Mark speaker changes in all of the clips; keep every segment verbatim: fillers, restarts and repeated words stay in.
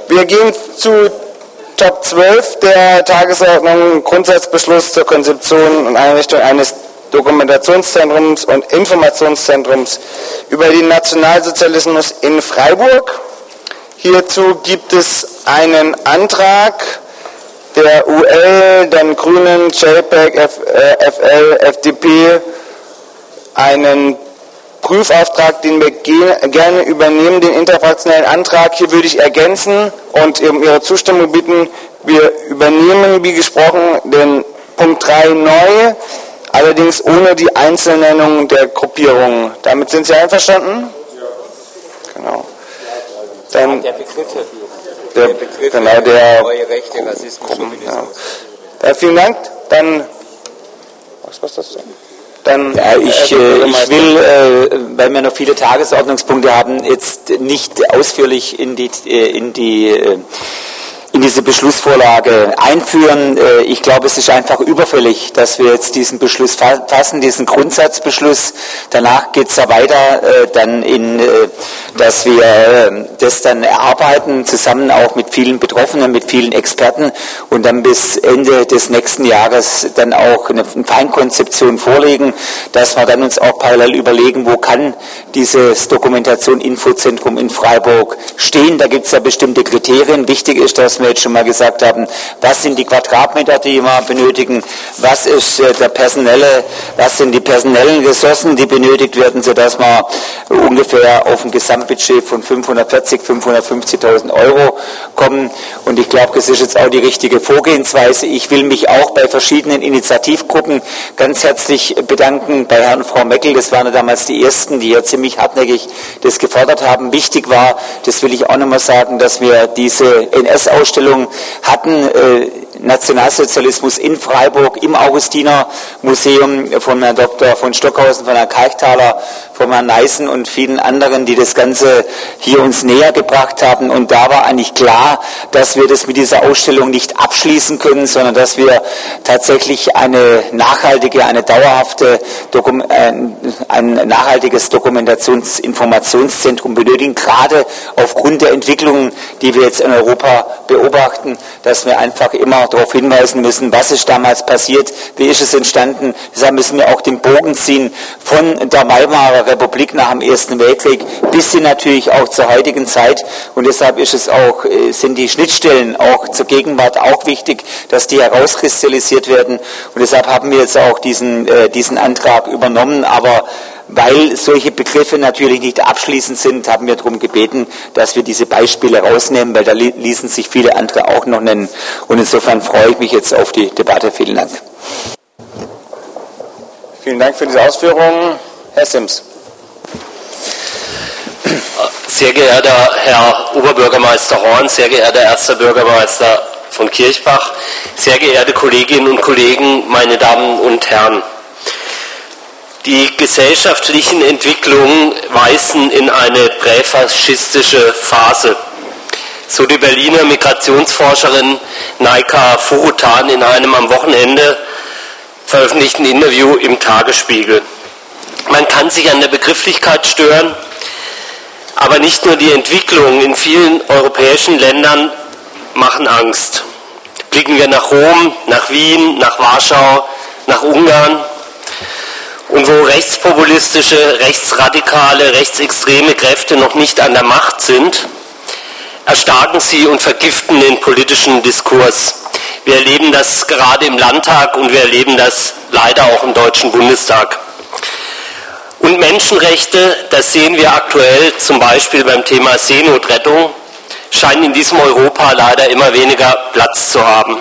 Speaker 1: Wir gehen zu Top zwölf der Tagesordnung, Grundsatzbeschluss zur Konzeption und Einrichtung eines Dokumentationszentrums und Informationszentrums über den Nationalsozialismus in Freiburg. Hierzu gibt es einen Antrag der U L, dann Grünen, J P E G, F, äh, F L, F D P, einen Prüfauftrag, den wir gerne übernehmen, den interfraktionellen Antrag. Hier würde ich ergänzen und um Ihre Zustimmung bitten. Wir übernehmen, wie gesprochen, den Punkt drei neu, allerdings ohne die Einzelnennung der Gruppierungen. Damit sind Sie einverstanden? Ja. Genau. Dann der Begriffe. Der, der Begriffe, genau, der neue Rechte, Rassismus, Chauvinismus. Ja. Ja, vielen Dank. Dann, was war das denn? Dann,
Speaker 2: ja, ich, äh, ich will, äh, weil wir noch viele Tagesordnungspunkte haben, jetzt nicht ausführlich in die, in die äh, in diese Beschlussvorlage einführen. Ich glaube, es ist einfach überfällig, dass wir jetzt diesen Beschluss fassen, diesen Grundsatzbeschluss. Danach geht es ja weiter, dann in, dass wir das dann erarbeiten, zusammen auch mit vielen Betroffenen, mit vielen Experten und dann bis Ende des nächsten Jahres dann auch eine Feinkonzeption vorlegen, dass wir dann uns auch parallel überlegen, wo kann dieses Dokumentation-Infozentrum in Freiburg stehen. Da gibt es ja bestimmte Kriterien. Wichtig ist, dass wir jetzt schon mal gesagt haben, was sind die Quadratmeter, die wir benötigen, was ist der personelle, was sind die personellen Ressourcen, die benötigt werden, sodass wir ungefähr auf ein Gesamtbudget von fünfhundertvierzig, fünfhundertfünfzigtausend Euro kommen. Und ich glaube, das ist jetzt auch die richtige Vorgehensweise. Ich will mich auch bei verschiedenen Initiativgruppen ganz herzlich bedanken, bei Herrn und Frau Meckel, das waren ja damals die ersten, die ja ziemlich hartnäckig das gefordert haben. Wichtig war, das will ich auch nochmal sagen, dass wir diese N S-Ausstellung hatten, äh, Nationalsozialismus in Freiburg im Augustinermuseum von Herrn Doktor von Stockhausen, von Herrn Kalkthaler, von Herrn Neißen und vielen anderen, die das Ganze hier uns näher gebracht haben. Und da war eigentlich klar, dass wir das mit dieser Ausstellung nicht abschließen können, sondern dass wir tatsächlich eine nachhaltige, eine dauerhafte, Dokum äh, ein nachhaltiges Dokumentationsinformationszentrum benötigen, gerade aufgrund der Entwicklungen, die wir jetzt in Europa beobachten, dass wir einfach immer darauf hinweisen müssen, was ist damals passiert, wie ist es entstanden. Deshalb müssen wir auch den Bogen ziehen von der Weimarer Republik nach dem Ersten Weltkrieg bis hin natürlich auch zur heutigen Zeit. Und deshalb ist es auch, sind die Schnittstellen auch zur Gegenwart auch wichtig, dass die herauskristallisiert werden. Und deshalb haben wir jetzt auch diesen, äh, diesen Antrag übernommen. Aber weil solche Begriffe natürlich nicht abschließend sind, haben wir darum gebeten, dass wir diese Beispiele rausnehmen, weil da ließen sich viele andere auch noch nennen. Und insofern freue ich mich jetzt auf die Debatte. Vielen Dank.
Speaker 1: Vielen Dank für diese Ausführungen. Herr Sims.
Speaker 3: Sehr geehrter Herr Oberbürgermeister Horn, sehr geehrter erster Bürgermeister von Kirchbach, sehr geehrte Kolleginnen und Kollegen, meine Damen und Herren. Die gesellschaftlichen Entwicklungen weisen in eine präfaschistische Phase. So die Berliner Migrationsforscherin Naika Furutan in einem am Wochenende veröffentlichten Interview im Tagesspiegel. Man kann sich an der Begrifflichkeit stören, aber nicht nur die Entwicklungen in vielen europäischen Ländern machen Angst. Blicken wir nach Rom, nach Wien, nach Warschau, nach Ungarn. Und wo rechtspopulistische, rechtsradikale, rechtsextreme Kräfte noch nicht an der Macht sind, erstarken sie und vergiften den politischen Diskurs. Wir erleben das gerade im Landtag und wir erleben das leider auch im Deutschen Bundestag. Und Menschenrechte, das sehen wir aktuell zum Beispiel beim Thema Seenotrettung, scheinen in diesem Europa leider immer weniger Platz zu haben.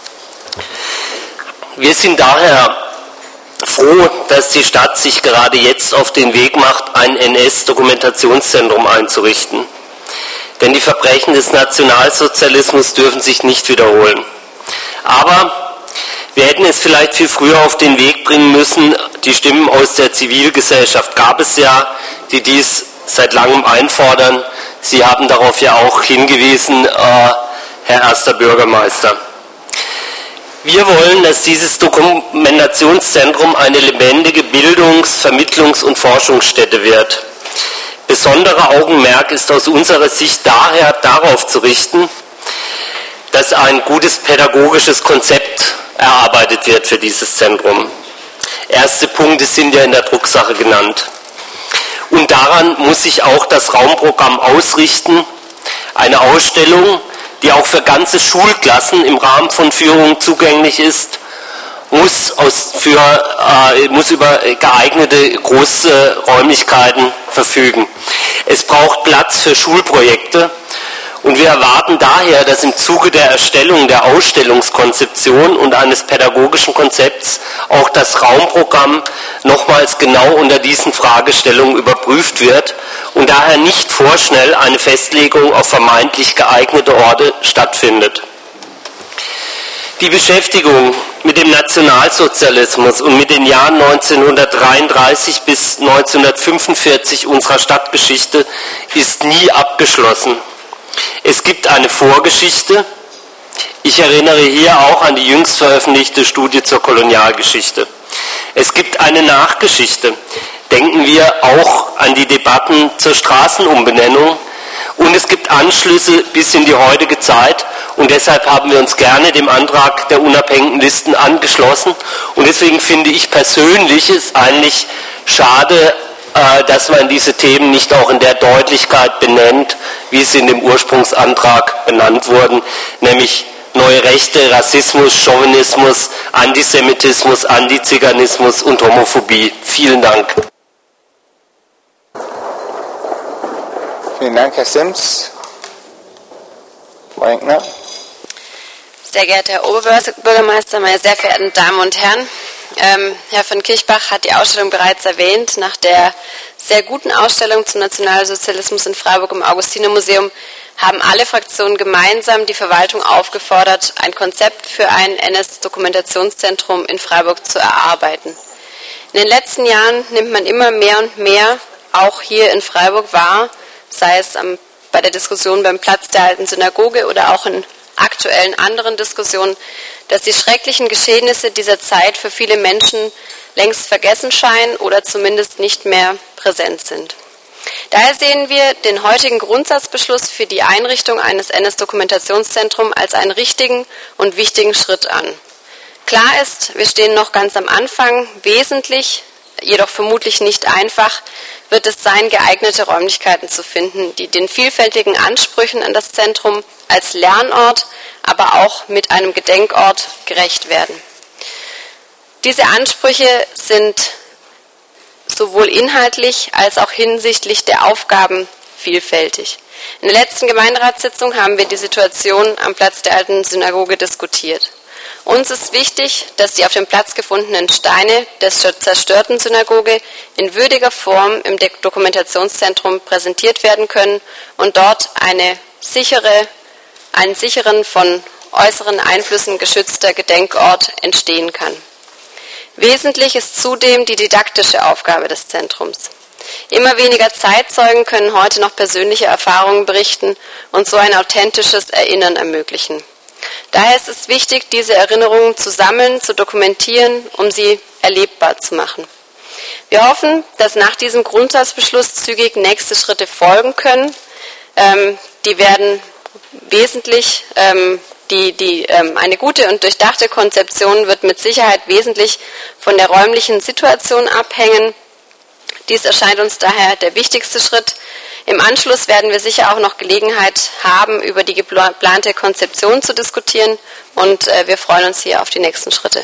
Speaker 3: Wir sind daher froh, dass die Stadt sich gerade jetzt auf den Weg macht, ein N S-Dokumentationszentrum einzurichten. Denn die Verbrechen des Nationalsozialismus dürfen sich nicht wiederholen. Aber wir hätten es vielleicht viel früher auf den Weg bringen müssen. Die Stimmen aus der Zivilgesellschaft gab es ja, die dies seit langem einfordern. Sie haben darauf ja auch hingewiesen, äh, Herr erster Bürgermeister. Wir wollen, dass dieses Dokumentationszentrum eine lebendige Bildungs-, Vermittlungs- und Forschungsstätte wird. Besonderer Augenmerk ist aus unserer Sicht daher darauf zu richten, dass ein gutes pädagogisches Konzept erarbeitet wird für dieses Zentrum. Erste Punkte sind ja in der Drucksache genannt. Und daran muss sich auch das Raumprogramm ausrichten. Eine Ausstellung, die auch für ganze Schulklassen im Rahmen von Führungen zugänglich ist, muss, aus, für, äh, muss über geeignete große Räumlichkeiten verfügen. Es braucht Platz für Schulprojekte und wir erwarten daher, dass im Zuge der Erstellung der Ausstellungskonzeption und eines pädagogischen Konzepts auch das Raumprogramm nochmals genau unter diesen Fragestellungen überprüft wird und daher nicht vorschnell eine Festlegung auf vermeintlich geeignete Orte stattfindet. Die Beschäftigung mit dem Nationalsozialismus und mit den Jahren neunzehnhundertdreiunddreißig bis neunzehnhundertfünfundvierzig unserer Stadtgeschichte ist nie abgeschlossen. Es gibt eine Vorgeschichte. Ich erinnere hier auch an die jüngst veröffentlichte Studie zur Kolonialgeschichte. Es gibt eine Nachgeschichte. Denken wir auch an die Debatten zur Straßenumbenennung. Und es gibt Anschlüsse bis in die heutige Zeit. Und deshalb haben wir uns gerne dem Antrag der unabhängigen Listen angeschlossen. Und deswegen finde ich persönlich es eigentlich schade, dass man diese Themen nicht auch in der Deutlichkeit benennt, wie sie in dem Ursprungsantrag benannt wurden, nämlich neue Rechte, Rassismus, Chauvinismus, Antisemitismus, Antiziganismus und Homophobie. Vielen Dank.
Speaker 1: Vielen Dank, Herr Sims. Frau Enkner.
Speaker 4: Sehr geehrter Herr Oberbürgermeister, meine sehr verehrten Damen und Herren, ähm, Herr von Kirchbach hat die Ausstellung bereits erwähnt. Nach der sehr guten Ausstellung zum Nationalsozialismus in Freiburg im Augustinermuseum haben alle Fraktionen gemeinsam die Verwaltung aufgefordert, ein Konzept für ein N S-Dokumentationszentrum in Freiburg zu erarbeiten. In den letzten Jahren nimmt man immer mehr und mehr, auch hier in Freiburg, wahr, sei es am, bei der Diskussion beim Platz der alten Synagoge oder auch in aktuellen anderen Diskussionen, dass die schrecklichen Geschehnisse dieser Zeit für viele Menschen längst vergessen scheinen oder zumindest nicht mehr präsent sind. Daher sehen wir den heutigen Grundsatzbeschluss für die Einrichtung eines N S-Dokumentationszentrums als einen richtigen und wichtigen Schritt an. Klar ist, wir stehen noch ganz am Anfang. Wesentlich, jedoch vermutlich nicht einfach, wird es sein, geeignete Räumlichkeiten zu finden, die den vielfältigen Ansprüchen an das Zentrum als Lernort, aber auch mit einem Gedenkort gerecht werden. Diese Ansprüche sind sowohl inhaltlich als auch hinsichtlich der Aufgaben vielfältig. In der letzten Gemeinderatssitzung haben wir die Situation am Platz der alten Synagoge diskutiert. Uns ist wichtig, dass die auf dem Platz gefundenen Steine der zerstörten Synagoge in würdiger Form im Dokumentationszentrum präsentiert werden können und dort eine sichere, einen sicheren, von äußeren Einflüssen geschützter Gedenkort entstehen kann. Wesentlich ist zudem die didaktische Aufgabe des Zentrums. Immer weniger Zeitzeugen können heute noch persönliche Erfahrungen berichten und so ein authentisches Erinnern ermöglichen. Daher ist es wichtig, diese Erinnerungen zu sammeln, zu dokumentieren, um sie erlebbar zu machen. Wir hoffen, dass nach diesem Grundsatzbeschluss zügig nächste Schritte folgen können. Ähm, die werden wesentlich, ähm, die, die, ähm, eine gute und durchdachte Konzeption wird mit Sicherheit wesentlich von der räumlichen Situation abhängen. Dies erscheint uns daher der wichtigste Schritt. Im Anschluss werden wir sicher auch noch Gelegenheit haben, über die geplante Konzeption zu diskutieren und äh, wir freuen uns hier auf die nächsten Schritte.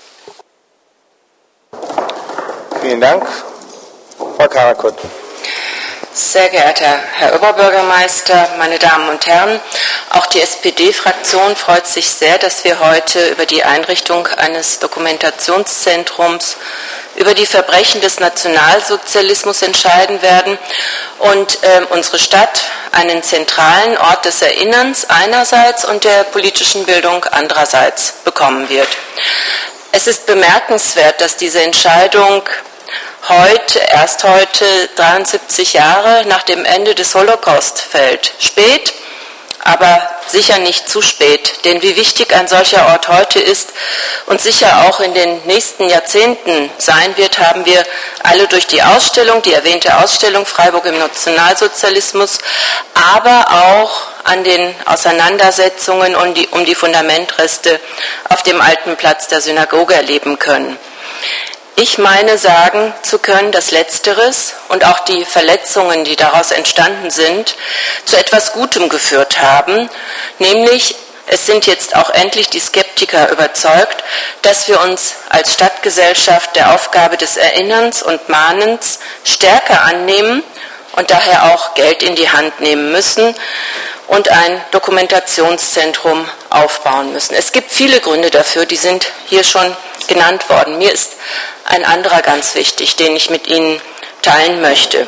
Speaker 1: Vielen Dank. Frau Karakut.
Speaker 5: Sehr geehrter Herr Oberbürgermeister, meine Damen und Herren, auch die S P D-Fraktion freut sich sehr, dass wir heute über die Einrichtung eines Dokumentationszentrums über die Verbrechen des Nationalsozialismus entscheiden werden und äh, unsere Stadt einen zentralen Ort des Erinnerns einerseits und der politischen Bildung andererseits bekommen wird. Es ist bemerkenswert, dass diese Entscheidung heute, erst heute, dreiundsiebzig Jahre nach dem Ende des Holocaust fällt. Spät, aber sicher nicht zu spät. Denn wie wichtig ein solcher Ort heute ist und sicher auch in den nächsten Jahrzehnten sein wird, haben wir alle durch die Ausstellung, die erwähnte Ausstellung Freiburg im Nationalsozialismus, aber auch an den Auseinandersetzungen um die, um die Fundamentreste auf dem alten Platz der Synagoge erleben können. Ich meine sagen zu können, dass Letzteres und auch die Verletzungen, die daraus entstanden sind, zu etwas Gutem geführt haben, nämlich es sind jetzt auch endlich die Skeptiker überzeugt, dass wir uns als Stadtgesellschaft der Aufgabe des Erinnerns und Mahnens stärker annehmen und daher auch Geld in die Hand nehmen müssen und ein Dokumentationszentrum aufbauen müssen. Es gibt viele Gründe dafür, die sind hier schon genannt worden. Mir ist ein anderer ganz wichtig, den ich mit Ihnen teilen möchte.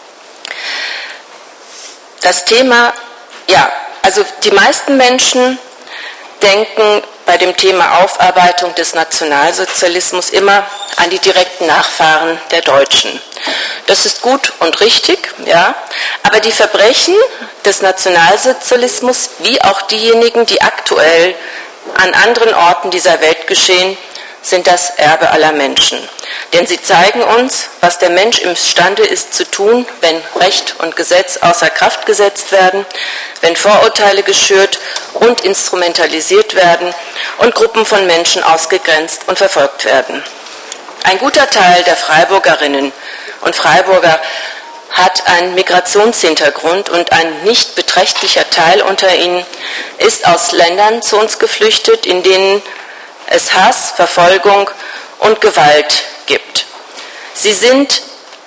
Speaker 5: Das Thema, ja, also die meisten Menschen denken bei dem Thema Aufarbeitung des Nationalsozialismus immer an die direkten Nachfahren der Deutschen. Das ist gut und richtig, ja, aber die Verbrechen des Nationalsozialismus, wie auch diejenigen, die aktuell an anderen Orten dieser Welt geschehen, sind das Erbe aller Menschen. Denn sie zeigen uns, was der Mensch imstande ist zu tun, wenn Recht und Gesetz außer Kraft gesetzt werden, wenn Vorurteile geschürt und instrumentalisiert werden und Gruppen von Menschen ausgegrenzt und verfolgt werden. Ein guter Teil der Freiburgerinnen und Freiburger hat einen Migrationshintergrund und ein nicht beträchtlicher Teil unter ihnen ist aus Ländern zu uns geflüchtet, in denen es Hass, Verfolgung und Gewalt gibt. Sie sind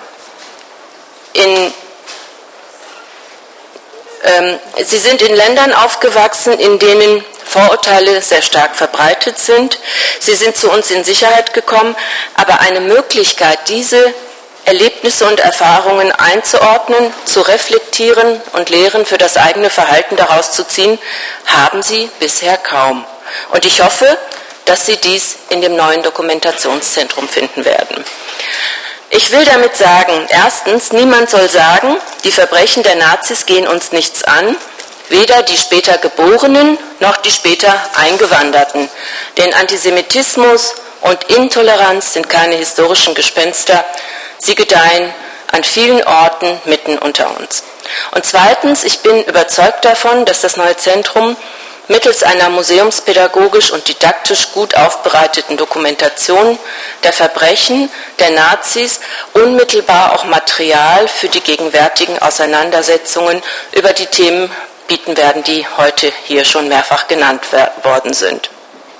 Speaker 5: in, ähm, sie sind in Ländern aufgewachsen, in denen Vorurteile sehr stark verbreitet sind. Sie sind zu uns in Sicherheit gekommen, aber eine Möglichkeit, diese Erlebnisse und Erfahrungen einzuordnen, zu reflektieren und Lehren für das eigene Verhalten daraus zu ziehen, haben sie bisher kaum. Und ich hoffe, dass Sie dies in dem neuen Dokumentationszentrum finden werden. Ich will damit sagen, erstens, niemand soll sagen, die Verbrechen der Nazis gehen uns nichts an, weder die später Geborenen noch die später Eingewanderten. Denn Antisemitismus und Intoleranz sind keine historischen Gespenster, sie gedeihen an vielen Orten mitten unter uns. Und zweitens, ich bin überzeugt davon, dass das neue Zentrum mittels einer museumspädagogisch und didaktisch gut aufbereiteten Dokumentation der Verbrechen der Nazis unmittelbar auch Material für die gegenwärtigen Auseinandersetzungen über die Themen bieten werden, die heute hier schon mehrfach genannt worden sind.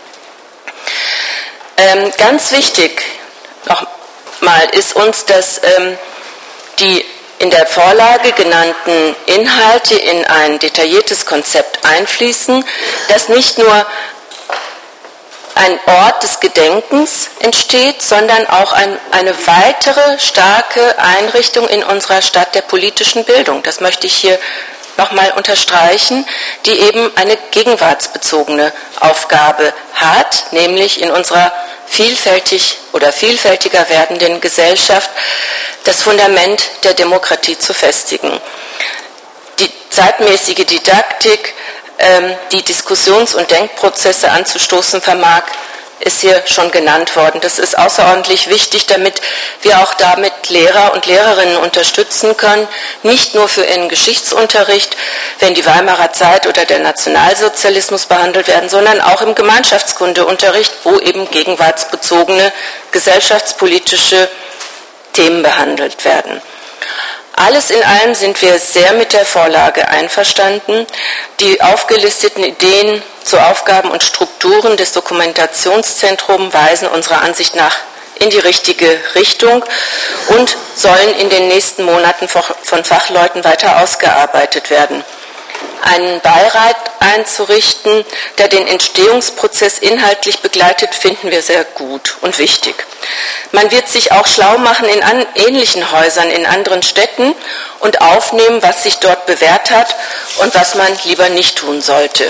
Speaker 5: Ähm, ganz wichtig nochmal ist uns, dass ähm, die in der Vorlage genannten Inhalte in ein detailliertes Konzept einfließen, das nicht nur ein Ort des Gedenkens entsteht, sondern auch ein, eine weitere starke Einrichtung in unserer Stadt der politischen Bildung. Das möchte ich hier nochmal unterstreichen, die eben eine gegenwartsbezogene Aufgabe hat, nämlich in unserer vielfältig oder vielfältiger werdenden Gesellschaft das Fundament der Demokratie zu festigen. Die zeitmäßige Didaktik, ähm, die Diskussions- und Denkprozesse anzustoßen vermag, ist hier schon genannt worden. Das ist außerordentlich wichtig, damit wir auch damit Lehrer und Lehrerinnen unterstützen können, nicht nur für ihren Geschichtsunterricht, wenn die Weimarer Zeit oder der Nationalsozialismus behandelt werden, sondern auch im Gemeinschaftskundeunterricht, wo eben gegenwartsbezogene gesellschaftspolitische Themen behandelt werden. Alles in allem sind wir sehr mit der Vorlage einverstanden. Die aufgelisteten Ideen zu Aufgaben und Strukturen des Dokumentationszentrums weisen unserer Ansicht nach in die richtige Richtung und sollen in den nächsten Monaten von Fachleuten weiter ausgearbeitet werden. Einen Beirat einzurichten, der den Entstehungsprozess inhaltlich begleitet, finden wir sehr gut und wichtig. Man wird sich auch schlau machen in an, ähnlichen Häusern in anderen Städten und aufnehmen, was sich dort bewährt hat und was man lieber nicht tun sollte.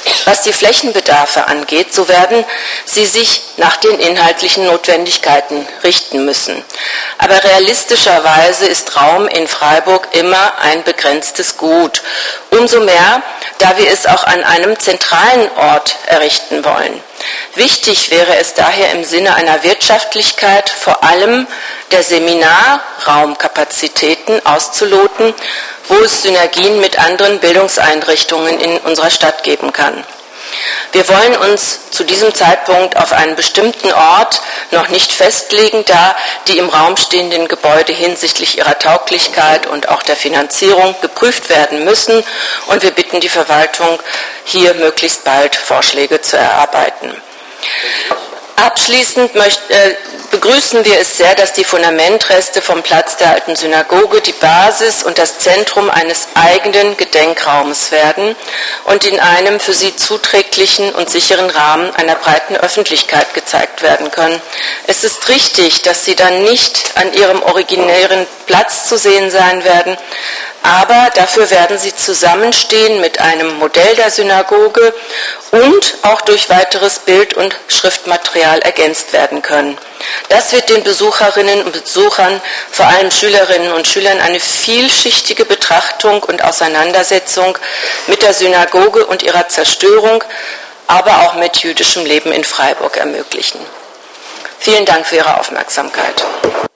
Speaker 5: Was die Flächenbedarfe angeht, so werden sie sich nach den inhaltlichen Notwendigkeiten richten müssen. Aber realistischerweise ist Raum in Freiburg immer ein begrenztes Gut. Umso mehr, da wir es auch an einem zentralen Ort errichten wollen. Wichtig wäre es daher im Sinne einer Wirtschaftlichkeit vor allem der Seminarraumkapazitäten auszuloten, wo es Synergien mit anderen Bildungseinrichtungen in unserer Stadt geben kann. Wir wollen uns zu diesem Zeitpunkt auf einen bestimmten Ort noch nicht festlegen, da die im Raum stehenden Gebäude hinsichtlich ihrer Tauglichkeit und auch der Finanzierung geprüft werden müssen. Und wir bitten die Verwaltung, hier möglichst bald Vorschläge zu erarbeiten. Abschließend möcht, äh, begrüßen wir es sehr, dass die Fundamentreste vom Platz der alten Synagoge die Basis und das Zentrum eines eigenen Gedenkraumes werden und in einem für sie zuträglichen und sicheren Rahmen einer breiten Öffentlichkeit gezeigt werden können. Es ist richtig, dass sie dann nicht an ihrem originären Platz zu sehen sein werden, aber dafür werden sie zusammenstehen mit einem Modell der Synagoge und auch durch weiteres Bild- und Schriftmaterial ergänzt werden können. Das wird den Besucherinnen und Besuchern, vor allem Schülerinnen und Schülern, eine vielschichtige Betrachtung und Auseinandersetzung mit der Synagoge und ihrer Zerstörung, aber auch mit jüdischem Leben in Freiburg ermöglichen. Vielen Dank für Ihre Aufmerksamkeit.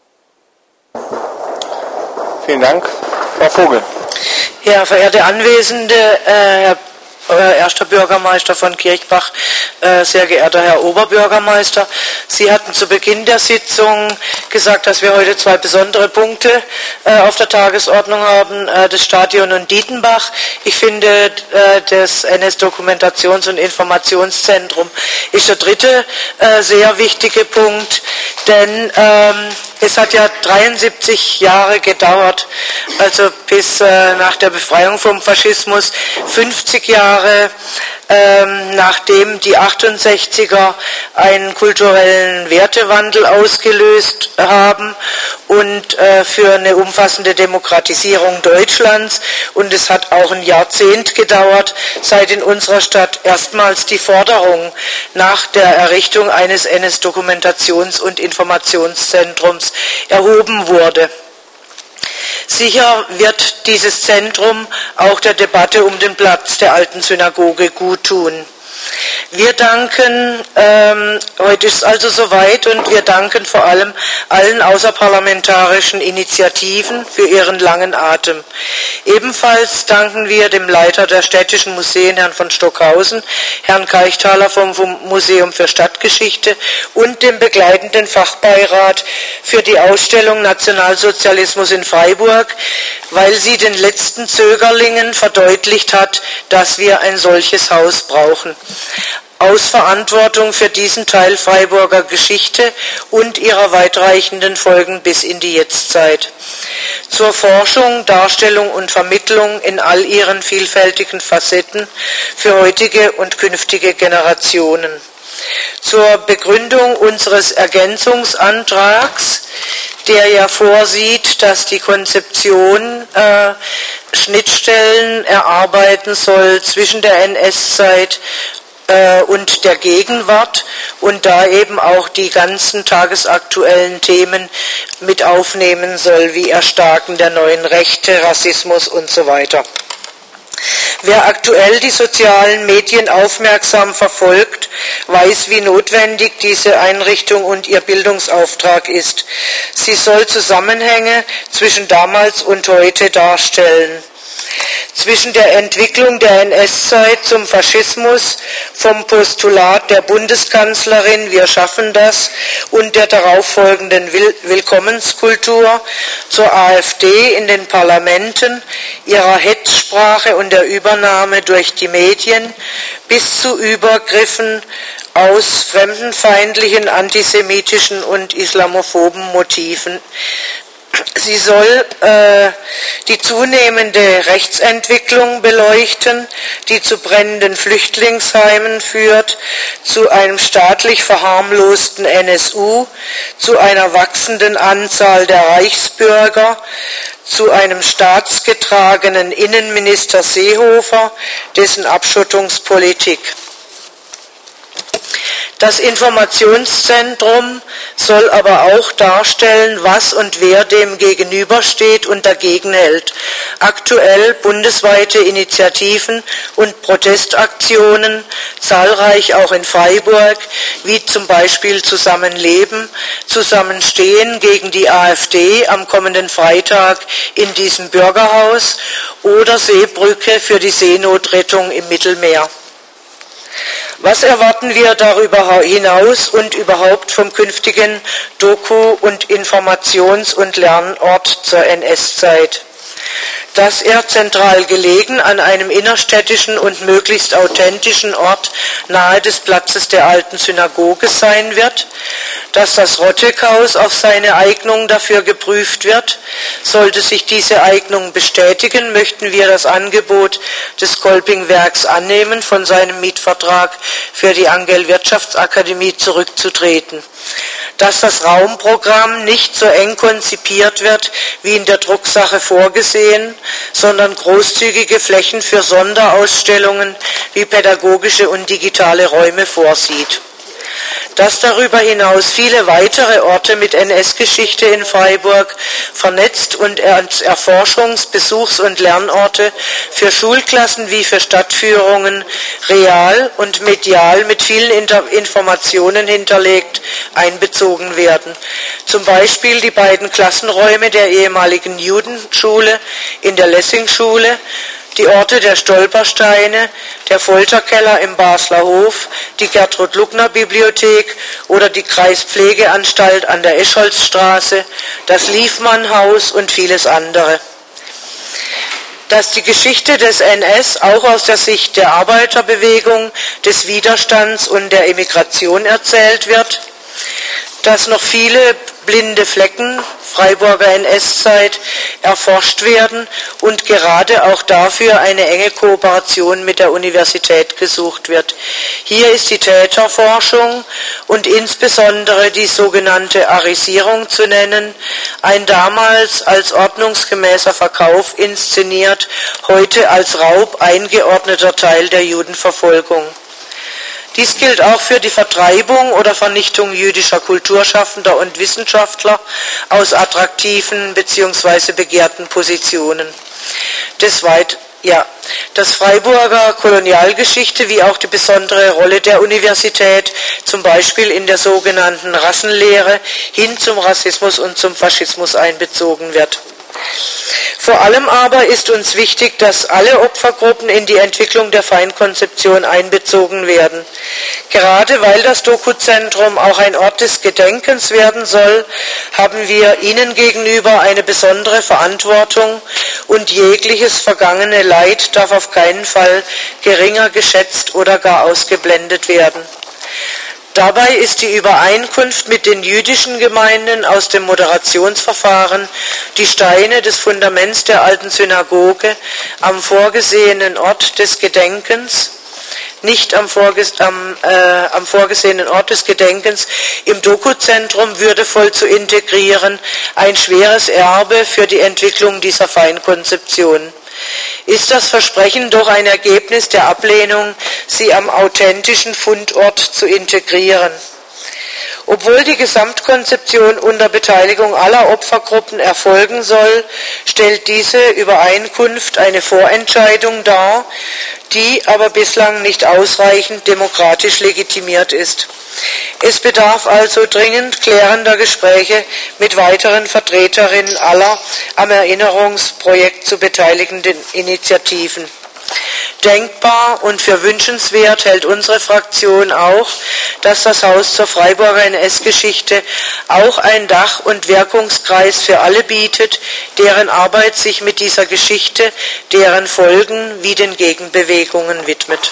Speaker 1: Vielen Dank. Frau Vogel.
Speaker 6: Ja, verehrte Anwesende, äh, Herr erster Bürgermeister von Kirchbach, äh, sehr geehrter Herr Oberbürgermeister, Sie hatten zu Beginn der Sitzung gesagt, dass wir heute zwei besondere Punkte äh, auf der Tagesordnung haben, äh, das Stadion und Dietenbach. Ich finde, äh, das N S-Dokumentations- und Informationszentrum ist der dritte äh, sehr wichtige Punkt, denn ähm, es hat ja dreiundsiebzig Jahre gedauert, also bis äh, nach der Befreiung vom Faschismus, fünfzig Jahre ähm, nachdem die achtundsechziger einen kulturellen Wertewandel ausgelöst haben und äh, für eine umfassende Demokratisierung Deutschlands. Und es hat auch ein Jahrzehnt gedauert, seit in unserer Stadt erstmals die Forderung nach der Errichtung eines N S-Dokumentations- und Informationszentrums erhoben wurde. Sicher wird dieses Zentrum auch der Debatte um den Platz der alten Synagoge gut tun. Wir danken, ähm, heute ist es also soweit, und wir danken vor allem allen außerparlamentarischen Initiativen für ihren langen Atem. Ebenfalls danken wir dem Leiter der städtischen Museen, Herrn von Stockhausen, Herrn Keichtaler vom Museum für Stadtgeschichte und dem begleitenden Fachbeirat für die Ausstellung Nationalsozialismus in Freiburg, weil sie den letzten Zögerlingen verdeutlicht hat, dass wir ein solches Haus brauchen. Aus Verantwortung für diesen Teil Freiburger Geschichte und ihrer weitreichenden Folgen bis in die Jetztzeit. Zur Forschung, Darstellung und Vermittlung in all ihren vielfältigen Facetten für heutige und künftige Generationen. Zur Begründung unseres Ergänzungsantrags, der ja vorsieht, dass die Konzeption äh, Schnittstellen erarbeiten soll zwischen der N S-Zeit äh, und der Gegenwart und da eben auch die ganzen tagesaktuellen Themen mit aufnehmen soll, wie Erstarken der neuen Rechte, Rassismus und so weiter. Wer aktuell die sozialen Medien aufmerksam verfolgt, weiß, wie notwendig diese Einrichtung und ihr Bildungsauftrag ist. Sie soll Zusammenhänge zwischen damals und heute darstellen. Zwischen der Entwicklung der N S-Zeit zum Faschismus, vom Postulat der Bundeskanzlerin „Wir schaffen das" und der darauffolgenden Will- Willkommenskultur zur AfD in den Parlamenten, ihrer Hetzsprache und der Übernahme durch die Medien bis zu Übergriffen aus fremdenfeindlichen, antisemitischen und islamophoben Motiven Sie soll äh, die zunehmende Rechtsentwicklung beleuchten, die zu brennenden Flüchtlingsheimen führt, zu einem staatlich verharmlosten N S U, zu einer wachsenden Anzahl der Reichsbürger, zu einem staatsgetragenen Innenminister Seehofer, dessen Abschottungspolitik. Das Informationszentrum soll aber auch darstellen, was und wer dem gegenübersteht und dagegen hält. Aktuell bundesweite Initiativen und Protestaktionen, zahlreich auch in Freiburg, wie zum Beispiel Zusammenleben, Zusammenstehen gegen die AfD am kommenden Freitag in diesem Bürgerhaus oder Seebrücke für die Seenotrettung im Mittelmeer. Was erwarten wir darüber hinaus und überhaupt vom künftigen Doku- und Informations- und Lernort zur N S-Zeit? Dass er zentral gelegen an einem innerstädtischen und möglichst authentischen Ort nahe des Platzes der alten Synagoge sein wird, dass das Rotteckhaus auf seine Eignung dafür geprüft wird. Sollte sich diese Eignung bestätigen, möchten wir das Angebot des Kolpingwerks annehmen, von seinem Mietvertrag für die Angell-Wirtschaftsakademie zurückzutreten. Dass das Raumprogramm nicht so eng konzipiert wird, wie in der Drucksache vorgesehen, sondern großzügige Flächen für Sonderausstellungen wie pädagogische und digitale Räume vorsieht. Dass darüber hinaus viele weitere Orte mit N S-Geschichte in Freiburg vernetzt und als Erforschungs-, Besuchs- und Lernorte für Schulklassen wie für Stadtführungen real und medial mit vielen Informationen hinterlegt einbezogen werden. Zum Beispiel die beiden Klassenräume der ehemaligen Judenschule in der Lessingschule, die Orte der Stolpersteine, der Folterkeller im Basler Hof, die Gertrud-Luckner-Bibliothek oder die Kreispflegeanstalt an der Escholzstraße, das Liefmann-Haus und vieles andere. Dass die Geschichte des N S auch aus der Sicht der Arbeiterbewegung, des Widerstands und der Emigration erzählt wird, dass noch viele blinde Flecken Freiburger N S-Zeit erforscht werden und gerade auch dafür eine enge Kooperation mit der Universität gesucht wird. Hier ist die Täterforschung und insbesondere die sogenannte Arisierung zu nennen, ein damals als ordnungsgemäßer Verkauf inszeniert, heute als Raub eingeordneter Teil der Judenverfolgung. Dies gilt auch für die Vertreibung oder Vernichtung jüdischer Kulturschaffender und Wissenschaftler aus attraktiven bzw. begehrten Positionen. Des Weit Ja, das Freiburger Kolonialgeschichte wie auch die besondere Rolle der Universität, zum Beispiel in der sogenannten Rassenlehre, hin zum Rassismus und zum Faschismus einbezogen wird. Vor allem aber ist uns wichtig, dass alle Opfergruppen in die Entwicklung der Feindkonzeption einbezogen werden. Gerade weil das Dokuzentrum auch ein Ort des Gedenkens werden soll, haben wir Ihnen gegenüber eine besondere Verantwortung und jegliches vergangene Leid darf auf keinen Fall geringer geschätzt oder gar ausgeblendet werden. Dabei ist die Übereinkunft mit den jüdischen Gemeinden aus dem Moderationsverfahren, die Steine des Fundaments der alten Synagoge am vorgesehenen Ort des Gedenkens, nicht am, vorges am, äh, am vorgesehenen Ort des Gedenkens im Dokuzentrum würdevoll zu integrieren, ein schweres Erbe für die Entwicklung dieser Feinkonzeption. Ist das Versprechen doch ein Ergebnis der Ablehnung, sie am authentischen Fundort zu integrieren? Obwohl die Gesamtkonzeption unter Beteiligung aller Opfergruppen erfolgen soll, stellt diese Übereinkunft eine Vorentscheidung dar, die aber bislang nicht ausreichend demokratisch legitimiert ist. Es bedarf also dringend klärender Gespräche mit weiteren Vertreterinnen aller am Erinnerungsprojekt zu beteiligenden Initiativen. Denkbar und für wünschenswert hält unsere Fraktion auch, dass das Haus zur Freiburger N S-Geschichte auch ein Dach- und Wirkungskreis für alle bietet, deren Arbeit sich mit dieser Geschichte, deren Folgen wie den Gegenbewegungen widmet.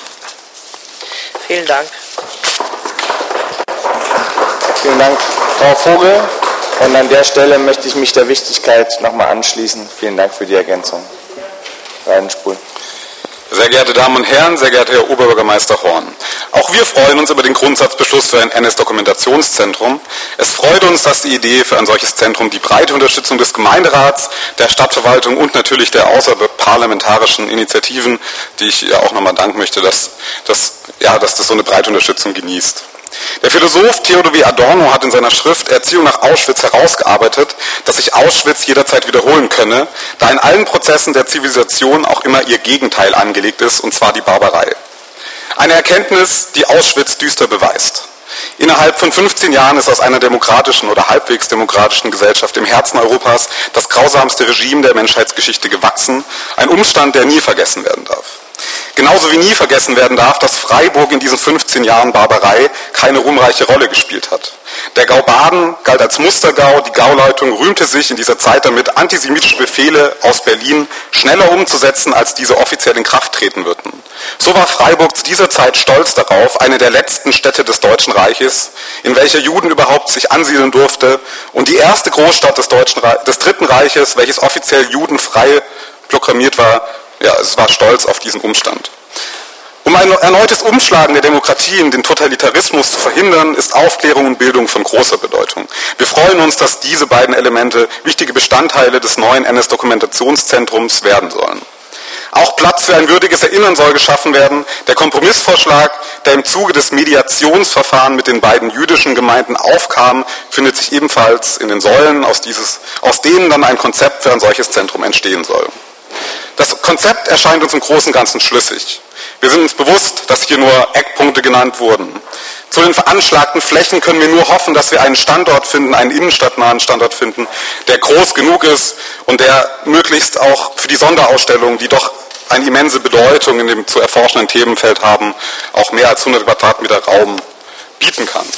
Speaker 6: Vielen Dank.
Speaker 1: Vielen Dank, Frau Vogel. Und an der Stelle möchte ich mich der Wichtigkeit nochmal anschließen. Vielen Dank für die Ergänzung. Reidenspul.
Speaker 7: Sehr geehrte Damen und Herren, sehr geehrter Herr Oberbürgermeister Horn. Auch wir freuen uns über den Grundsatzbeschluss für ein N S-Dokumentationszentrum. Es freut uns, dass die Idee für ein solches Zentrum die breite Unterstützung des Gemeinderats, der Stadtverwaltung und natürlich der außerparlamentarischen Initiativen, die ich ja auch nochmal danken möchte, dass, dass, ja, dass das so eine breite Unterstützung genießt. Der Philosoph Theodor W. Adorno hat in seiner Schrift Erziehung nach Auschwitz herausgearbeitet, dass sich Auschwitz jederzeit wiederholen könne, da in allen Prozessen der Zivilisation auch immer ihr Gegenteil angelegt ist, und zwar die Barbarei. Eine Erkenntnis, die Auschwitz düster beweist. Innerhalb von fünfzehn Jahren ist aus einer demokratischen oder halbwegs demokratischen Gesellschaft im Herzen Europas das grausamste Regime der Menschheitsgeschichte gewachsen, ein Umstand, der nie vergessen werden darf. Genauso wie nie vergessen werden darf, dass Freiburg in diesen fünfzehn Jahren Barbarei keine ruhmreiche Rolle gespielt hat. Der Gau Baden galt als Mustergau, die Gauleitung rühmte sich in dieser Zeit damit, antisemitische Befehle aus Berlin schneller umzusetzen, als diese offiziell in Kraft treten würden. So war Freiburg zu dieser Zeit stolz darauf, eine der letzten Städte des Deutschen Reiches, in welcher Juden überhaupt sich ansiedeln durfte, und die erste Großstadt des, Deutschen Re- des Dritten Reiches, welches offiziell judenfrei proklamiert war. Ja, es war stolz auf diesen Umstand. Um ein erneutes Umschlagen der Demokratie in den Totalitarismus zu verhindern, ist Aufklärung und Bildung von großer Bedeutung. Wir freuen uns, dass diese beiden Elemente wichtige Bestandteile des neuen N S-Dokumentationszentrums werden sollen. Auch Platz für ein würdiges Erinnern soll geschaffen werden. Der Kompromissvorschlag, der im Zuge des Mediationsverfahrens mit den beiden jüdischen Gemeinden aufkam, findet sich ebenfalls in den Säulen, aus, dieses, aus denen dann ein Konzept für ein solches Zentrum entstehen soll. Das Konzept erscheint uns im Großen und Ganzen schlüssig. Wir sind uns bewusst, dass hier nur Eckpunkte genannt wurden. Zu den veranschlagten Flächen können wir nur hoffen, dass wir einen Standort finden, einen innenstadtnahen Standort finden, der groß genug ist und der möglichst auch für die Sonderausstellungen, die doch eine immense Bedeutung in dem zu erforschenden Themenfeld haben, auch mehr als hundert Quadratmeter Raum bieten kann.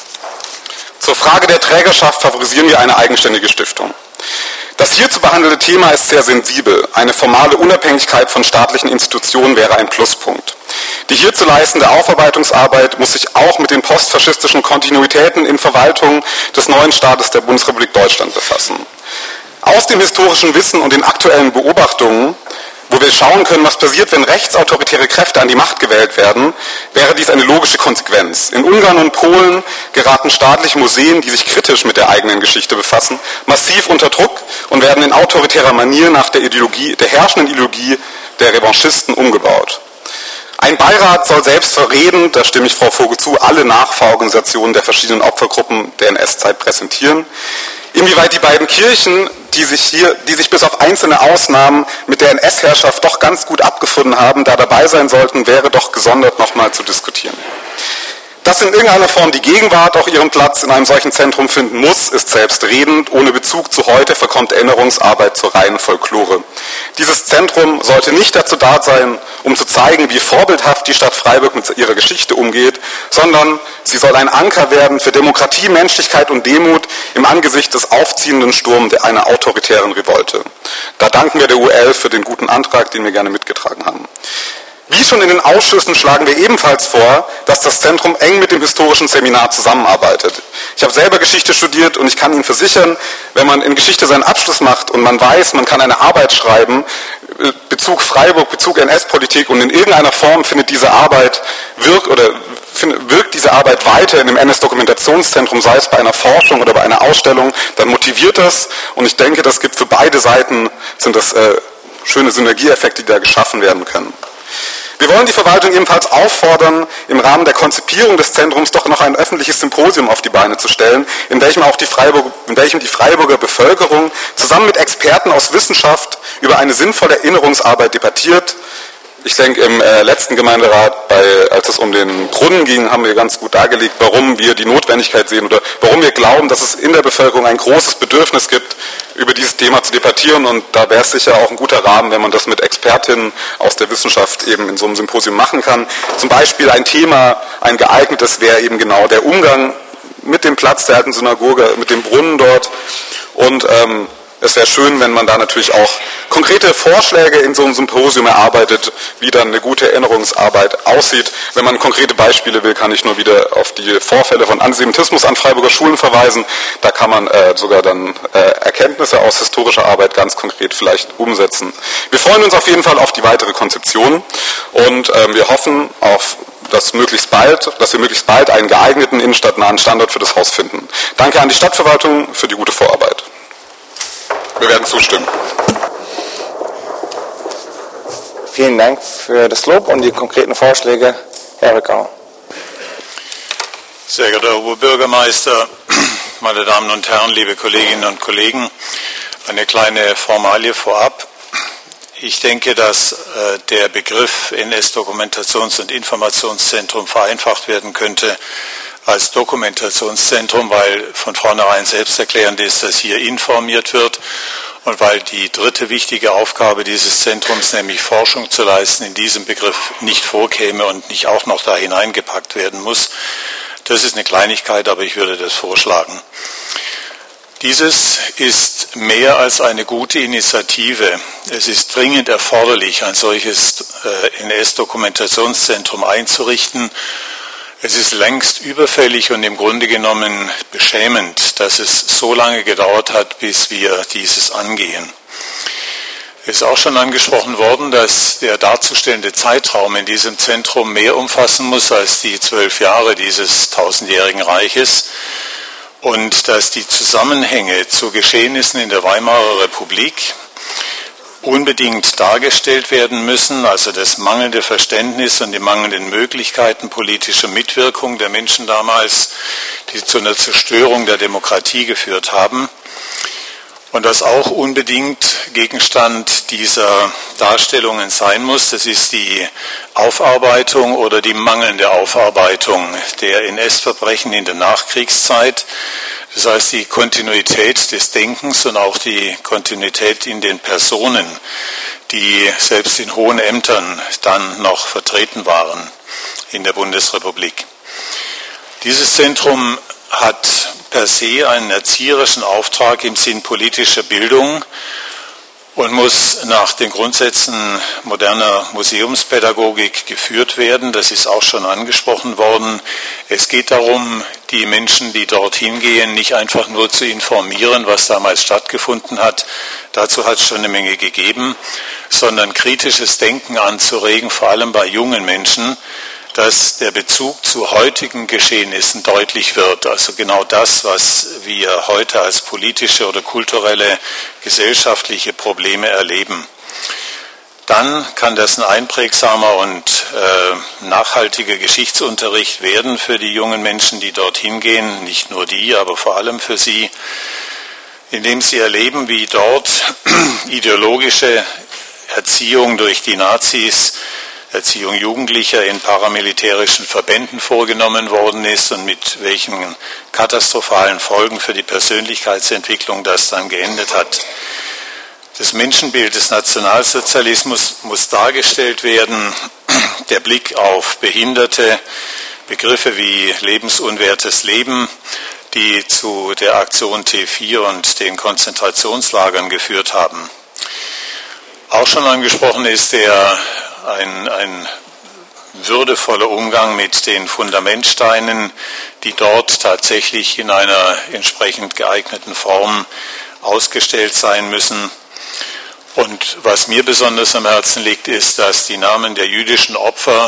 Speaker 7: Zur Frage der Trägerschaft favorisieren wir eine eigenständige Stiftung. Das hier zu behandelte Thema ist sehr sensibel. Eine formale Unabhängigkeit von staatlichen Institutionen wäre ein Pluspunkt. Die hier zu leistende Aufarbeitungsarbeit muss sich auch mit den postfaschistischen Kontinuitäten in Verwaltung des neuen Staates der Bundesrepublik Deutschland befassen. Aus dem historischen Wissen und den aktuellen Beobachtungen, wo wir schauen können, was passiert, wenn rechtsautoritäre Kräfte an die Macht gewählt werden, wäre dies eine logische Konsequenz. In Ungarn und Polen geraten staatliche Museen, die sich kritisch mit der eigenen Geschichte befassen, massiv unter Druck und werden in autoritärer Manier nach der Ideologie, der herrschenden Ideologie der Revanchisten umgebaut. Ein Beirat soll selbstredend, da stimme ich Frau Vogel zu, alle Nachfahrorganisationen der verschiedenen Opfergruppen der N S-Zeit präsentieren. Inwieweit die beiden Kirchen, die sich hier, die sich bis auf einzelne Ausnahmen mit der N S-Herrschaft doch ganz gut abgefunden haben, da dabei sein sollten, wäre doch gesondert nochmal zu diskutieren. Dass in irgendeiner Form die Gegenwart auch ihren Platz in einem solchen Zentrum finden muss, ist selbstredend. Ohne Bezug zu heute verkommt Erinnerungsarbeit zur reinen Folklore. Dieses Zentrum sollte nicht dazu da sein, um zu zeigen, wie vorbildhaft die Stadt Freiburg mit ihrer Geschichte umgeht, sondern sie soll ein Anker werden für Demokratie, Menschlichkeit und Demut im Angesicht des aufziehenden Sturms einer autoritären Revolte. Da danken wir der U L für den guten Antrag, den wir gerne mitgetragen haben. Wie schon in den Ausschüssen schlagen wir ebenfalls vor, dass das Zentrum eng mit dem historischen Seminar zusammenarbeitet. Ich habe selber Geschichte studiert und ich kann Ihnen versichern, wenn man in Geschichte seinen Abschluss macht und man weiß, man kann eine Arbeit schreiben, Bezug Freiburg, Bezug N S-Politik, und in irgendeiner Form findet diese Arbeit wirkt oder wirkt diese Arbeit weiter in dem N S-Dokumentationszentrum, sei es bei einer Forschung oder bei einer Ausstellung, dann motiviert das, und ich denke, das gibt für beide Seiten sind das äh, schöne Synergieeffekte, die da geschaffen werden können. Wir wollen die Verwaltung ebenfalls auffordern, im Rahmen der Konzipierung des Zentrums doch noch ein öffentliches Symposium auf die Beine zu stellen, in welchem auch die Freiburg, in welchem die Freiburger Bevölkerung zusammen mit Experten aus Wissenschaft über eine sinnvolle Erinnerungsarbeit debattiert. Ich denke, im äh, letzten Gemeinderat, bei, als es um den Brunnen ging, haben wir ganz gut dargelegt, warum wir die Notwendigkeit sehen oder warum wir glauben, dass es in der Bevölkerung ein großes Bedürfnis gibt, über dieses Thema zu debattieren. Und da wäre es sicher auch ein guter Rahmen, wenn man das mit Expertinnen aus der Wissenschaft eben in so einem Symposium machen kann. Zum Beispiel ein Thema, ein geeignetes wäre eben genau der Umgang mit dem Platz der alten Synagoge, mit dem Brunnen dort und ähm, es wäre schön, wenn man da natürlich auch konkrete Vorschläge in so einem Symposium erarbeitet, wie dann eine gute Erinnerungsarbeit aussieht. Wenn man konkrete Beispiele will, kann ich nur wieder auf die Vorfälle von Antisemitismus an Freiburger Schulen verweisen. Da kann man äh, sogar dann äh, Erkenntnisse aus historischer Arbeit ganz konkret vielleicht umsetzen. Wir freuen uns auf jeden Fall auf die weitere Konzeption und äh, wir hoffen auf dass, möglichst bald, dass wir möglichst bald einen geeigneten innenstadtnahen Standort für das Haus finden. Danke an die Stadtverwaltung für die gute Vorarbeit. Wir werden zustimmen.
Speaker 1: Vielen Dank für das Lob und die konkreten Vorschläge, Herr Rückau.
Speaker 8: Sehr geehrter Herr Oberbürgermeister, meine Damen und Herren, liebe Kolleginnen und Kollegen, eine kleine Formalie vorab. Ich denke, dass äh, der Begriff N S-Dokumentations- und Informationszentrum vereinfacht werden könnte als Dokumentationszentrum, weil von vornherein selbsterklärend ist, dass hier informiert wird und weil die dritte wichtige Aufgabe dieses Zentrums, nämlich Forschung zu leisten, in diesem Begriff nicht vorkäme und nicht auch noch da hineingepackt werden muss. Das ist eine Kleinigkeit, aber ich würde das vorschlagen. Dieses ist mehr als eine gute Initiative. Es ist dringend erforderlich, ein solches N S-Dokumentationszentrum einzurichten. Es ist längst überfällig und im Grunde genommen beschämend, dass es so lange gedauert hat, bis wir dieses angehen. Es ist auch schon angesprochen worden, dass der darzustellende Zeitraum in diesem Zentrum mehr umfassen muss als die zwölf Jahre dieses tausendjährigen Reiches. Und dass die Zusammenhänge zu Geschehnissen in der Weimarer Republik unbedingt dargestellt werden müssen, also das mangelnde Verständnis und die mangelnden Möglichkeiten politischer Mitwirkung der Menschen damals, die zu einer Zerstörung der Demokratie geführt haben. Und was auch unbedingt Gegenstand dieser Darstellungen sein muss, das ist die Aufarbeitung oder die mangelnde Aufarbeitung der N S-Verbrechen in der Nachkriegszeit. Das heißt, die Kontinuität des Denkens und auch die Kontinuität in den Personen, die selbst in hohen Ämtern dann noch vertreten waren in der Bundesrepublik. Dieses Zentrum hat per se einen erzieherischen Auftrag im Sinn politischer Bildung und muss nach den Grundsätzen moderner Museumspädagogik geführt werden. Das ist auch schon angesprochen worden. Es geht darum, die Menschen, die dorthin gehen, nicht einfach nur zu informieren, was damals stattgefunden hat. Dazu hat es schon eine Menge gegeben, sondern kritisches Denken anzuregen, vor allem bei jungen Menschen, dass der Bezug zu heutigen Geschehnissen deutlich wird. Also genau das, was wir heute als politische oder kulturelle, gesellschaftliche Probleme erleben. Dann kann das ein einprägsamer und äh, nachhaltiger Geschichtsunterricht werden für die jungen Menschen, die dorthin gehen. Nicht nur die, aber vor allem für sie, indem sie erleben, wie dort ideologische Erziehung durch die Nazis, Erziehung Jugendlicher in paramilitärischen Verbänden vorgenommen worden ist und mit welchen katastrophalen Folgen für die Persönlichkeitsentwicklung das dann geendet hat. Das Menschenbild des Nationalsozialismus muss dargestellt werden, der Blick auf Behinderte, Begriffe wie lebensunwertes Leben, die zu der Aktion T vier und den Konzentrationslagern geführt haben. Auch schon angesprochen ist der Ein, ein würdevoller Umgang mit den Fundamentsteinen, die dort tatsächlich in einer entsprechend geeigneten Form ausgestellt sein müssen. Und was mir besonders am Herzen liegt, ist, dass die Namen der jüdischen Opfer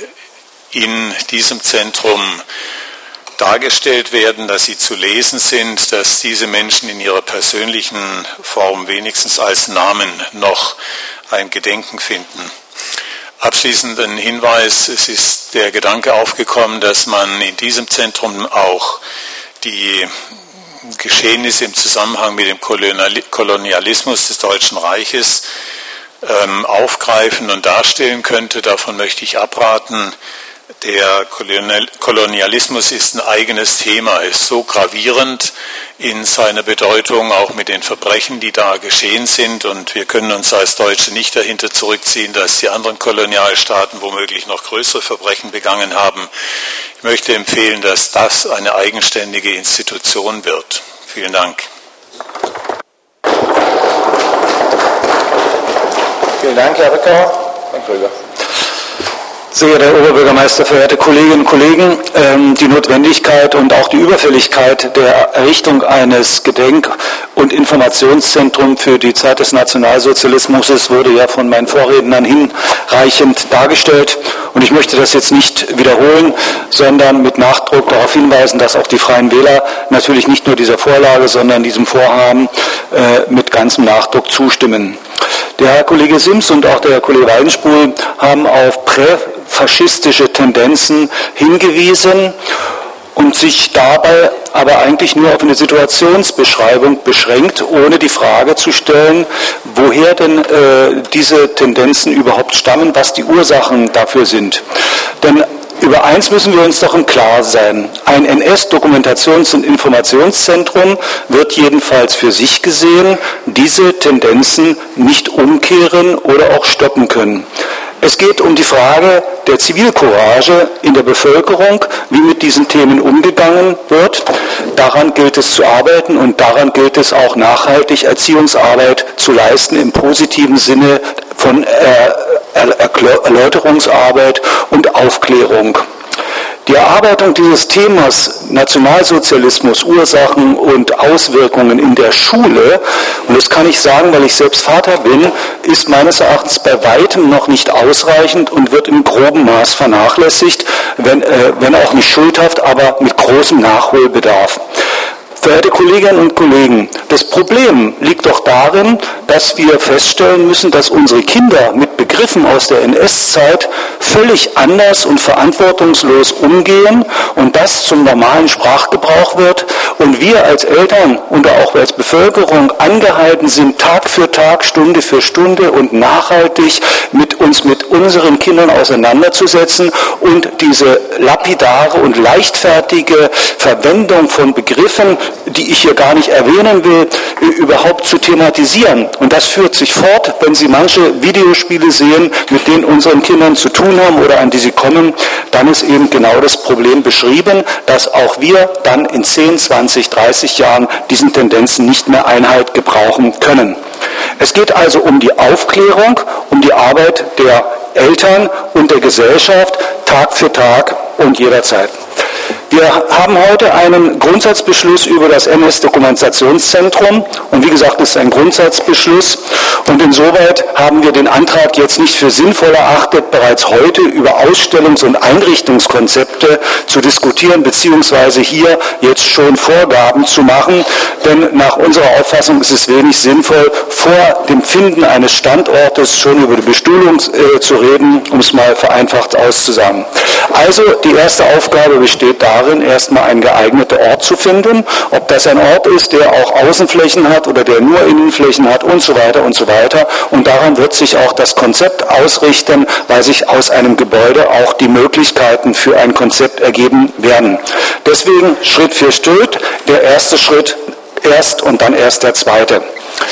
Speaker 8: in diesem Zentrum dargestellt werden, dass sie zu lesen sind, dass diese Menschen in ihrer persönlichen Form wenigstens als Namen noch ein Gedenken finden. Abschließend ein Hinweis, es ist der Gedanke aufgekommen, dass man in diesem Zentrum auch die Geschehnisse im Zusammenhang mit dem Kolonialismus des Deutschen Reiches ähm, aufgreifen und darstellen könnte. Davon möchte ich abraten. Der Kolonialismus ist ein eigenes Thema, ist so gravierend in seiner Bedeutung, auch mit den Verbrechen, die da geschehen sind. Und wir können uns als Deutsche nicht dahinter zurückziehen, dass die anderen Kolonialstaaten womöglich noch größere Verbrechen begangen haben. Ich möchte empfehlen, dass das eine eigenständige Institution wird. Vielen Dank.
Speaker 1: Vielen Dank, Herr Rückauer. Herr Krüger.
Speaker 9: Sehr geehrter Herr Oberbürgermeister, verehrte Kolleginnen und Kollegen, die Notwendigkeit und auch die Überfälligkeit der Errichtung eines Gedenk- und Informationszentrums für die Zeit des Nationalsozialismus wurde ja von meinen Vorrednern hinreichend dargestellt. Und ich möchte das jetzt nicht wiederholen, sondern mit Nachdruck darauf hinweisen, dass auch die Freien Wähler natürlich nicht nur dieser Vorlage, sondern diesem Vorhaben äh, mit ganzem Nachdruck zustimmen. Der Herr Kollege Sims und auch der Herr Kollege Weidenspul haben auf präfaschistische Tendenzen hingewiesen und sich dabei aber eigentlich nur auf eine Situationsbeschreibung beschränkt, ohne die Frage zu stellen, woher denn äh, diese Tendenzen überhaupt stammen, was die Ursachen dafür sind. Denn über eins müssen wir uns doch im Klaren sein. Ein N S-Dokumentations- und Informationszentrum wird jedenfalls für sich gesehen diese Tendenzen nicht umkehren oder auch stoppen können. Es geht um die Frage der Zivilcourage in der Bevölkerung, wie mit diesen Themen umgegangen wird. Daran gilt es zu arbeiten und daran gilt es auch nachhaltig Erziehungsarbeit zu leisten im positiven Sinne von Erläuterungsarbeit und Aufklärung. Die Erarbeitung dieses Themas Nationalsozialismus, Ursachen und Auswirkungen in der Schule, und das kann ich sagen, weil ich selbst Vater bin, ist meines Erachtens bei weitem noch nicht ausreichend und wird in grobem Maß vernachlässigt, wenn, äh, wenn auch nicht schuldhaft, aber mit großem Nachholbedarf. Verehrte Kolleginnen und Kollegen, das Problem liegt doch darin, dass wir feststellen müssen, dass unsere Kinder mit Begriffen aus der N S-Zeit völlig anders und verantwortungslos umgehen und das zum normalen Sprachgebrauch wird und wir als Eltern und auch als Bevölkerung angehalten sind, Tag für Tag, Stunde für Stunde und nachhaltig mit uns mit unseren Kindern auseinanderzusetzen und diese lapidare und leichtfertige Verwendung von Begriffen, die ich hier gar nicht erwähnen will, überhaupt zu thematisieren. Und das führt sich fort, wenn Sie manche Videospiele sehen, mit denen unseren Kindern zu tun haben oder an die sie kommen, dann ist eben genau das Problem beschrieben, dass auch wir dann in zehn, zwanzig, dreißig Jahren diesen Tendenzen nicht mehr Einhalt gebrauchen können. Es geht also um die Aufklärung, um die Arbeit der Eltern und der Gesellschaft Tag für Tag und jederzeit. Wir haben heute einen Grundsatzbeschluss über das N S-Dokumentationszentrum und wie gesagt, es ist ein Grundsatzbeschluss und insoweit haben wir den Antrag jetzt nicht für sinnvoll erachtet, bereits heute über Ausstellungs- und Einrichtungskonzepte zu diskutieren beziehungsweise hier jetzt schon Vorgaben zu machen, denn nach unserer Auffassung ist es wenig sinnvoll, vor dem Finden eines Standortes schon über die Bestuhlung äh, zu reden, um es mal vereinfacht auszusagen. Also die erste Aufgabe besteht darin, erstmal einen geeigneten Ort zu finden, ob das ein Ort ist, der auch Außenflächen hat oder der nur Innenflächen hat und so weiter und so weiter. Und daran wird sich auch das Konzept ausrichten, weil sich aus einem Gebäude auch die Möglichkeiten für ein Konzept ergeben werden. Deswegen Schritt für Schritt, der erste Schritt erst und dann erst der zweite.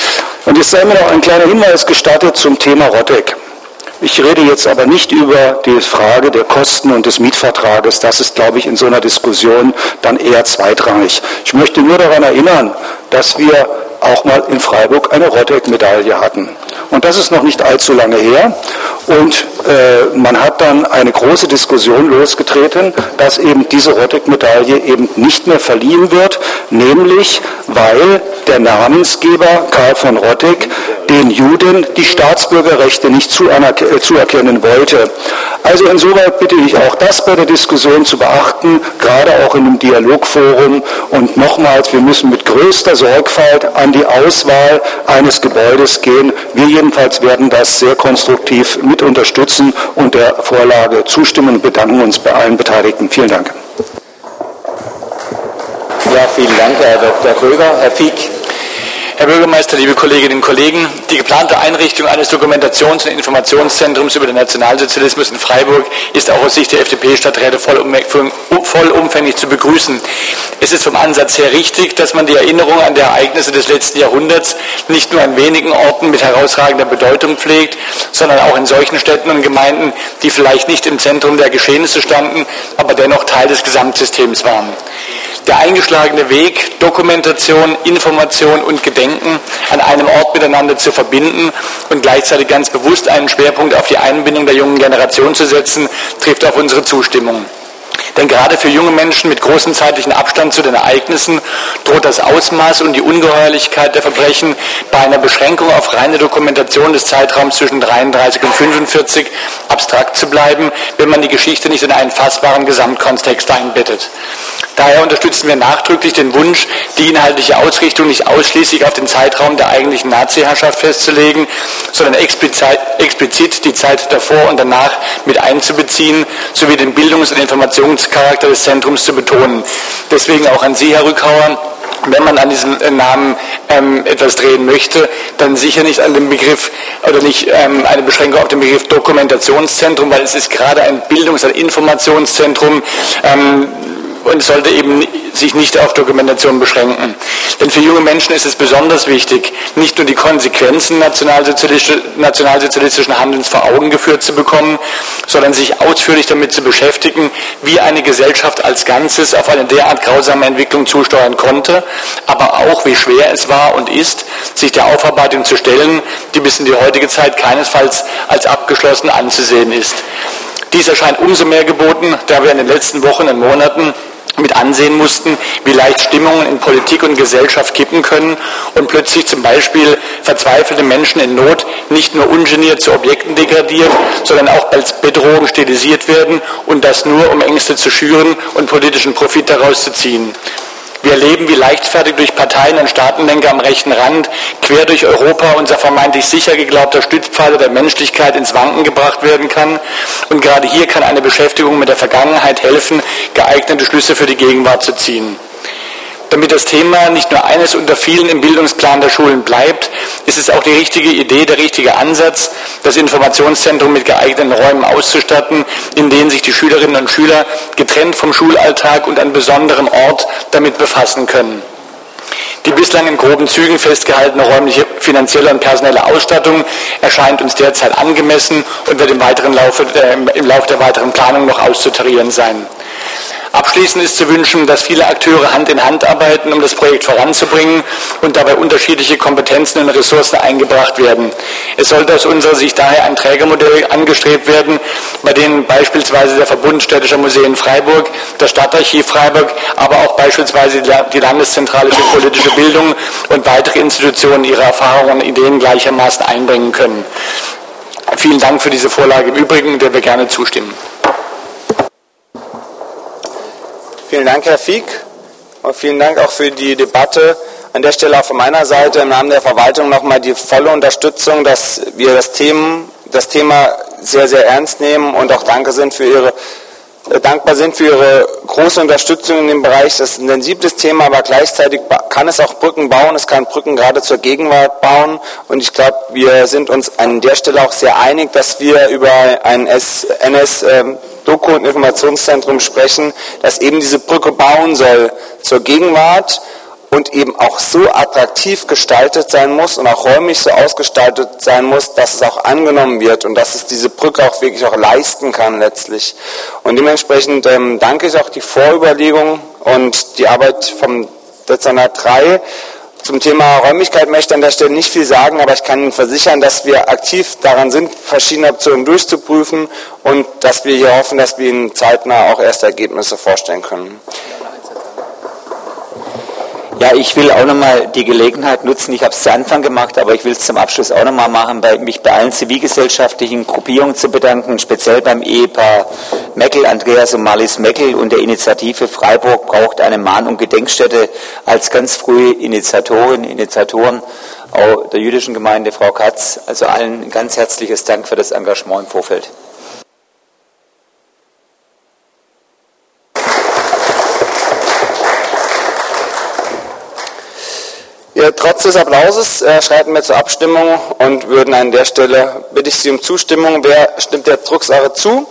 Speaker 9: Und jetzt sei mir noch ein kleiner Hinweis gestattet zum Thema Rotteck. Ich rede jetzt aber nicht über die Frage der Kosten und des Mietvertrages. Das ist, glaube ich, in so einer Diskussion dann eher zweitrangig. Ich möchte nur daran erinnern, dass wir auch mal in Freiburg eine Rotteck-Medaille hatten. Und das ist noch nicht allzu lange her. Und äh, man hat dann eine große Diskussion losgetreten, dass eben diese Rotteck-Medaille eben nicht mehr verliehen wird, nämlich weil der Namensgeber Karl von Rotteck den Juden die Staatsbürgerrechte nicht zuerkennen wollte. Also insoweit bitte ich auch das bei der Diskussion zu beachten, gerade auch in einem Dialogforum. Und nochmals, wir müssen mit größter Sorgfalt an die Auswahl eines Gebäudes gehen. Wir jedenfalls werden das sehr konstruktiv mit unterstützen und der Vorlage zustimmen und bedanken uns bei allen Beteiligten. Vielen Dank.
Speaker 2: Ja, vielen Dank, Herr Doktor Kröger. Herr Fieck.
Speaker 10: Herr Bürgermeister, liebe Kolleginnen und Kollegen, die geplante Einrichtung eines Dokumentations- und Informationszentrums über den Nationalsozialismus in Freiburg ist auch aus Sicht der F D P-Stadträte vollumfänglich zu begrüßen. Es ist vom Ansatz her richtig, dass man die Erinnerung an die Ereignisse des letzten Jahrhunderts nicht nur an wenigen Orten mit herausragender Bedeutung pflegt, sondern auch in solchen Städten und Gemeinden, die vielleicht nicht im Zentrum der Geschehnisse standen, aber dennoch Teil des Gesamtsystems waren. Der eingeschlagene Weg, Dokumentation, Information und Gedenken an einem Ort miteinander zu verbinden und gleichzeitig ganz bewusst einen Schwerpunkt auf die Einbindung der jungen Generation zu setzen, trifft auf unsere Zustimmung. Denn gerade für junge Menschen mit großem zeitlichen Abstand zu den Ereignissen droht das Ausmaß und die Ungeheuerlichkeit der Verbrechen bei einer Beschränkung auf reine Dokumentation des Zeitraums zwischen dreiunddreißig und fünfundvierzig abstrakt zu bleiben, wenn man die Geschichte nicht in einen fassbaren Gesamtkontext einbettet. Daher unterstützen wir nachdrücklich den Wunsch, die inhaltliche Ausrichtung nicht ausschließlich auf den Zeitraum der eigentlichen Nazi-Herrschaft festzulegen, sondern explizit, explizit die Zeit davor und danach mit einzubeziehen, sowie den Bildungs- und Informationscharakter des Zentrums zu betonen. Deswegen auch an Sie, Herr Rückhauer, wenn man an diesem Namen ähm, etwas drehen möchte, dann sicher nicht an dem Begriff oder nicht ähm, eine Beschränkung auf den Begriff Dokumentationszentrum, weil es ist gerade ein Bildungs- und Informationszentrum, ähm, und sollte eben sich nicht auf Dokumentation beschränken. Denn für junge Menschen ist es besonders wichtig, nicht nur die Konsequenzen nationalsozialistischen Handelns vor Augen geführt zu bekommen, sondern sich ausführlich damit zu beschäftigen, wie eine Gesellschaft als Ganzes auf eine derart grausame Entwicklung zusteuern konnte, aber auch, wie schwer es war und ist, sich der Aufarbeitung zu stellen, die bis in die heutige Zeit keinesfalls als abgeschlossen anzusehen ist. Dies erscheint umso mehr geboten, da wir in den letzten Wochen und Monaten mit ansehen mussten, wie leicht Stimmungen in Politik und Gesellschaft kippen können und plötzlich zum Beispiel verzweifelte Menschen in Not nicht nur ungeniert zu Objekten degradiert, sondern auch als Bedrohung stilisiert werden und das nur, um Ängste zu schüren und politischen Profit daraus zu ziehen. Wir erleben, wie leichtfertig durch Parteien und Staatenlenker am rechten Rand, quer durch Europa, unser vermeintlich sicher geglaubter Stützpfeiler der Menschlichkeit ins Wanken gebracht werden kann. Und gerade hier kann eine Beschäftigung mit der Vergangenheit helfen, geeignete Schlüsse für die Gegenwart zu ziehen. Damit das Thema nicht nur eines unter vielen im Bildungsplan der Schulen bleibt, ist es auch die richtige Idee, der richtige Ansatz, das Informationszentrum mit geeigneten Räumen auszustatten, in denen sich die Schülerinnen und Schüler getrennt vom Schulalltag und an besonderem Ort damit befassen können. Die bislang in groben Zügen festgehaltene räumliche, finanzielle und personelle Ausstattung erscheint uns derzeit angemessen und wird im, weiteren Laufe, äh, im Laufe der weiteren Planung noch auszutarieren sein. Abschließend ist zu wünschen, dass viele Akteure Hand in Hand arbeiten, um das Projekt voranzubringen und dabei unterschiedliche Kompetenzen und Ressourcen eingebracht werden. Es sollte aus unserer Sicht daher ein Trägermodell angestrebt werden, bei dem beispielsweise der Verbund städtischer Museen Freiburg, das Stadtarchiv Freiburg, aber auch beispielsweise die Landeszentrale für politische Bildung und weitere Institutionen ihre Erfahrungen und Ideen gleichermaßen einbringen können. Vielen Dank für diese Vorlage im Übrigen, der wir gerne zustimmen.
Speaker 1: Vielen Dank, Herr Fieck, und vielen Dank auch für die Debatte. An der Stelle auch von meiner Seite im Namen der Verwaltung nochmal die volle Unterstützung, dass wir das Thema, das Thema sehr, sehr ernst nehmen und auch danke sind für Ihre, äh, dankbar sind für Ihre große Unterstützung in dem Bereich. Das ist ein sensibles Thema, aber gleichzeitig kann es auch Brücken bauen. Es kann Brücken gerade zur Gegenwart bauen. Und ich glaube, wir sind uns an der Stelle auch sehr einig, dass wir über ein N S ähm, Doku- und Informationszentrum sprechen, das eben diese Brücke bauen soll zur Gegenwart und eben auch so attraktiv gestaltet sein muss und auch räumlich so ausgestaltet sein muss, dass es auch angenommen wird und dass es diese Brücke auch wirklich auch leisten kann letztlich. Und dementsprechend ähm, danke ich auch die Vorüberlegung und die Arbeit vom Dezernat drei. Zum Thema Räumlichkeit möchte ich an der Stelle nicht viel sagen, aber ich kann Ihnen versichern, dass wir aktiv daran sind, verschiedene Optionen durchzuprüfen und dass wir hier hoffen, dass wir Ihnen zeitnah auch erste Ergebnisse vorstellen können.
Speaker 2: Ja, ich will auch nochmal die Gelegenheit nutzen, ich habe es zu Anfang gemacht, aber ich will es zum Abschluss auch nochmal machen, bei, mich bei allen zivilgesellschaftlichen Gruppierungen zu bedanken, speziell beim Ehepaar Meckel, Andreas und Marlies Meckel und der Initiative Freiburg braucht eine Mahn- und Gedenkstätte als ganz frühe Initiatorin, Initiatoren auch der jüdischen Gemeinde, Frau Katz, also allen ein ganz herzliches Dank für das Engagement im Vorfeld.
Speaker 1: Ja, trotz des Applauses äh, schreiten wir zur Abstimmung und würden an der Stelle, bitte ich Sie um Zustimmung. Wer stimmt der Drucksache zu?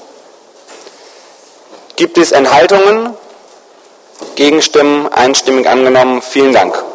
Speaker 1: Gibt es Enthaltungen? Gegenstimmen? Einstimmig angenommen. Vielen Dank.